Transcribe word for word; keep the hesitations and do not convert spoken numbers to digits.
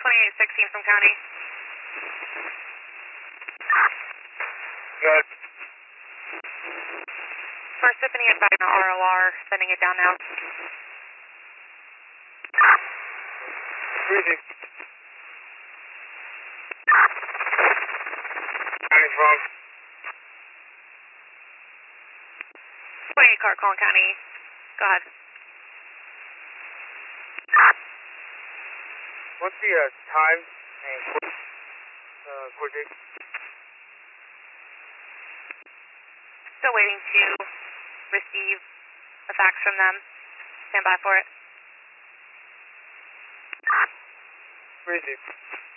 twenty-eight sixteen from county. Good. First Tiffany and back R O R, sending it down now. Breathing. County phone. twenty-eight car calling county. Go ahead. What's the uh, time and uh, coordinate? Still waiting to receive a fax from them. Stand by for it. Breathing.